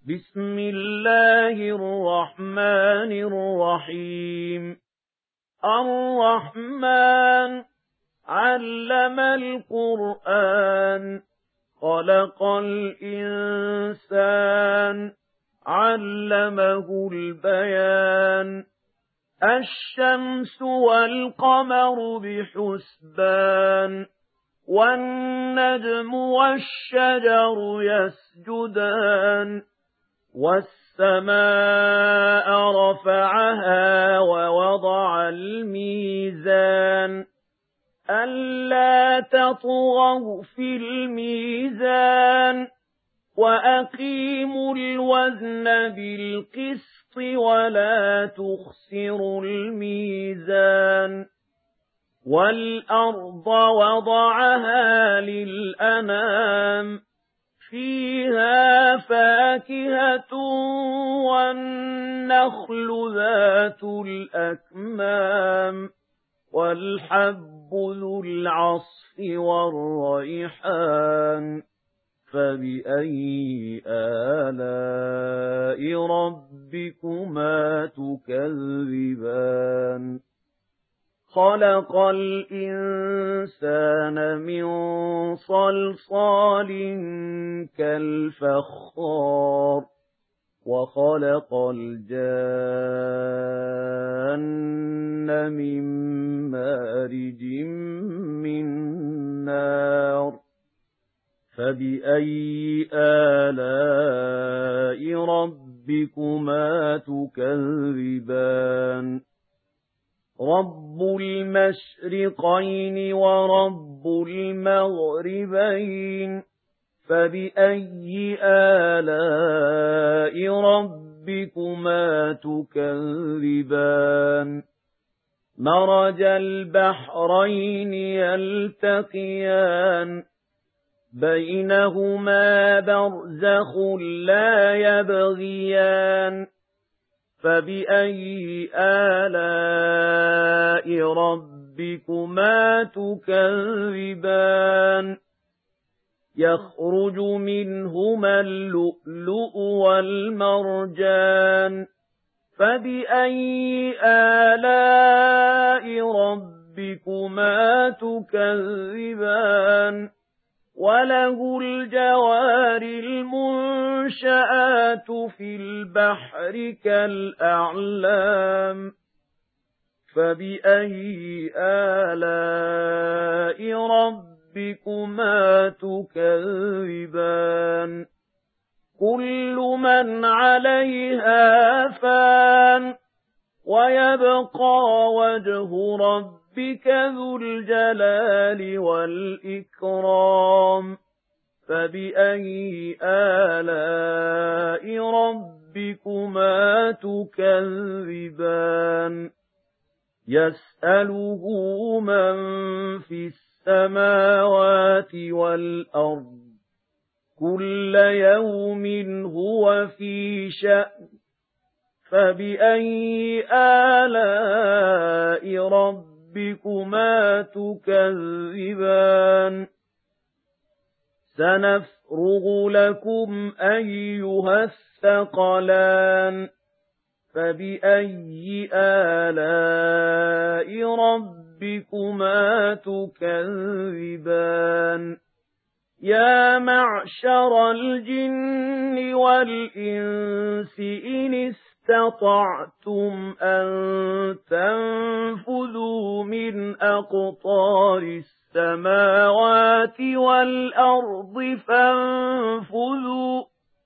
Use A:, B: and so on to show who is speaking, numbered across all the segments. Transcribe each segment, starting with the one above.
A: بسم الله الرحمن الرحيم. الرحمن علم القرآن خلق الإنسان علمه البيان الشمس والقمر بحسبان والنجم والشجر يسجدان والسماء رفعها ووضع الميزان ألا تطغوا في الميزان وأقيموا الوزن بالقسط ولا تخسروا الميزان والأرض وضعها للأنام فيها فاكهة والنخل ذات الأكمام والحب ذو العصف والريحان فبأي آلاء ربكما تكذبان خلق الإنسان من صلصال كالفخار وخلق الجان من مارج من نار فبأي آلاء ربكما تكذبان رب المشرقين ورب المغربين فبأي آلاء ربكما تكذبان مرج البحرين يلتقيان بينهما برزخ لا يبغيان فبأي آلاء ربكما تكذبان يخرج منهما اللؤلؤ والمرجان فبأي آلاء ربكما تكذبان وله الجوار المنشآت في البحر كالأعلام فبأي آلاء ربكما تكذبان كل من عليها فان ويبقى وجه ربك ذو الجلال والإكرام فبأي آلاء ربكما تكذبان يسأله من في السماوات والأرض كل يوم هو في شأن فبأي آلاء ربكما تكذبان سنفرغ لكم أيها الثقلان فبأي آلاء ربكما تكذبان يا معشر الجن والإنس إن استطعتم أن تنفذوا من أقطار السماوات والأرض فانفذوا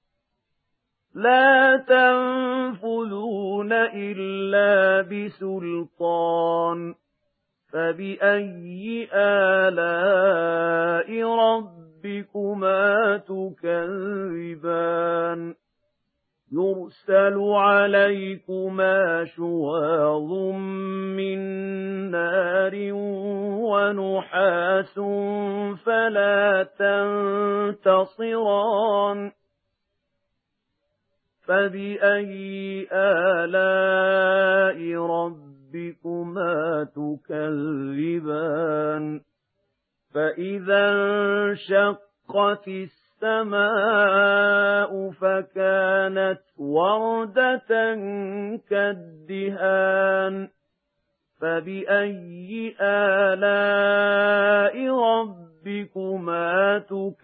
A: لا تنفذون إلا بسلطان فبأي آلاء ربكما تكذبان يرسل عليكما شواظ من نار ونحاس فلا تنتصران فبأي آلاء ربكما تكذبان فإذا انشقت السماء فكانت وردة كالدهان فبأي آلاء ربكما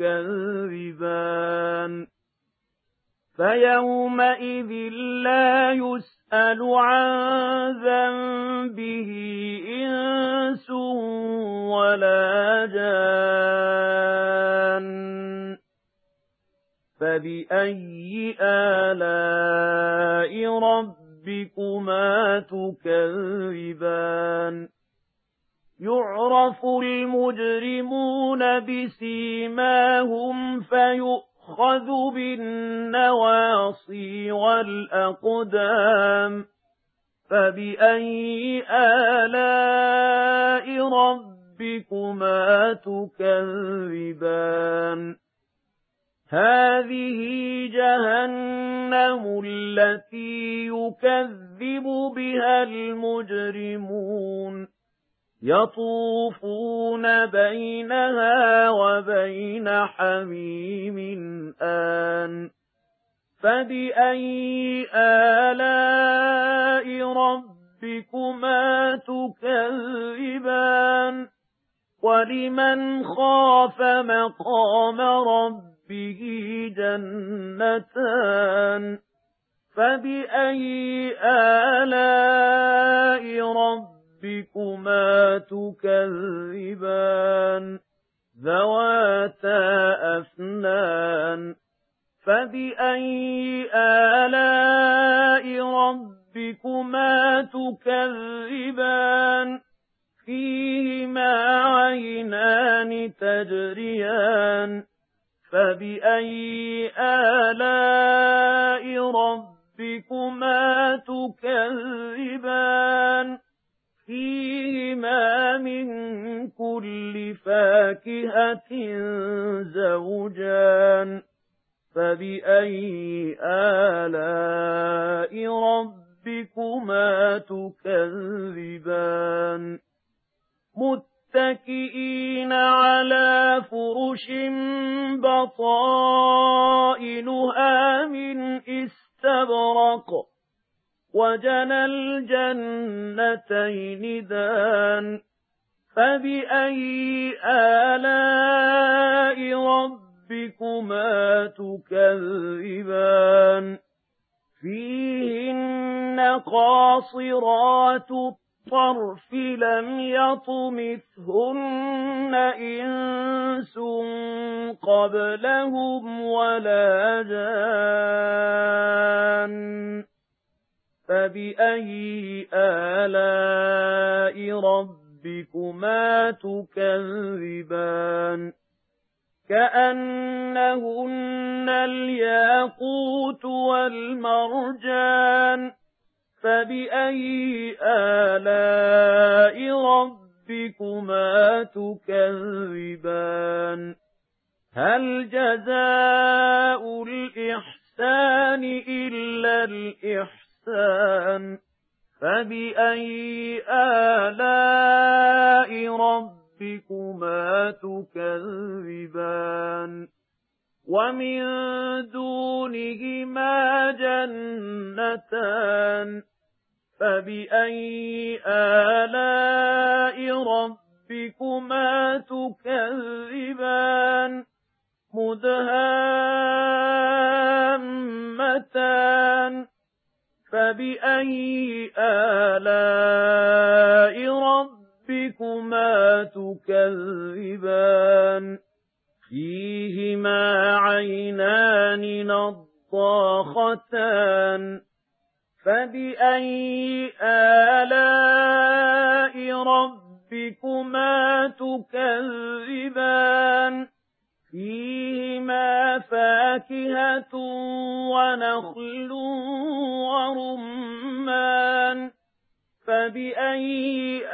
A: تكذبان فيومئذ لا يسأل عن ذنبه إنس ولا جان فبأي آلاء ربكما تكذبان يعرف المجرمون بسيماهم فيؤخذ بالنواصي والأقدام فبأي آلاء ربكما تكذبان هذه جهنم التي يكذب بها المجرمون يطوفون بينها وبين حميم آن فبأي آلاء ربكما تكذبان ولمن خاف مقام ربه جنتان فبأي آلاء ربكما تكذبان ذواتا أفنان فبأي آلاء ربكما تكذبان فيهما عينان تجريان فبأي آلاء ربكما تكذبان فيهما من كل فاكهة زوجان فبأي آلاء ربكما تكذبان متكئين على فرش بطائنها من استبرق وجنى الجنتين دان فبأي آلاء ربكما تكذبان فيهن قاصرات الطرف لم يطمثهن إنس قبلهم ولا جان فبأي آلاء ربكما تكذبان كأنهن الياقوت والمرجان فبأي آلاء ربكما تكذبان هل جزاء الإحسان إلا الإحسان فبأي آلاء ربكما تكذبان ومن دونهما جنتان فبأي آلاء ربكما تكذبان مدهامتان فبأي آلاء ربكما تكذبان فيهما عينان نضاختان فبأي آلاء ربكما تكذبان فيهما فاكهة ونخل ورمان فبأي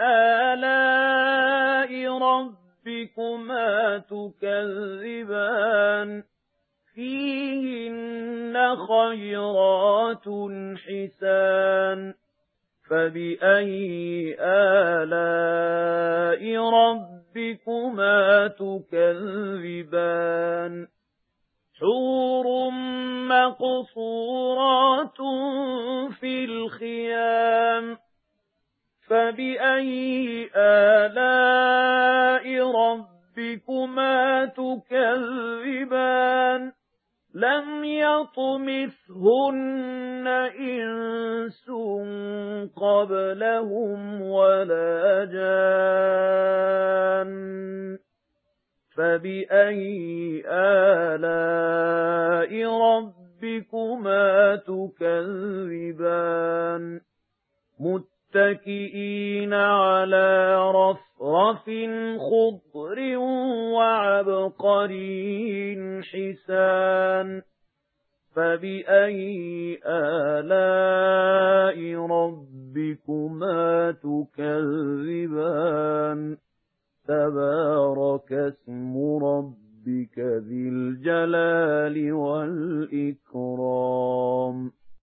A: آلاء ربكما تكذبان فيهن خيرات حسان فبأي آلاء ربكما تكذبان حور مقصورات في الخيام فبأي آلاء ربكما تكذبان لم يطمثهن إنس قبلهم ولا جان فبأي آلاء ربكما تكذبان متكئين على رفرف خضر وعبقري حسان فبأي آلاء ربكما تكذبان تبارك اسم ربك ذي الجلال والإكرام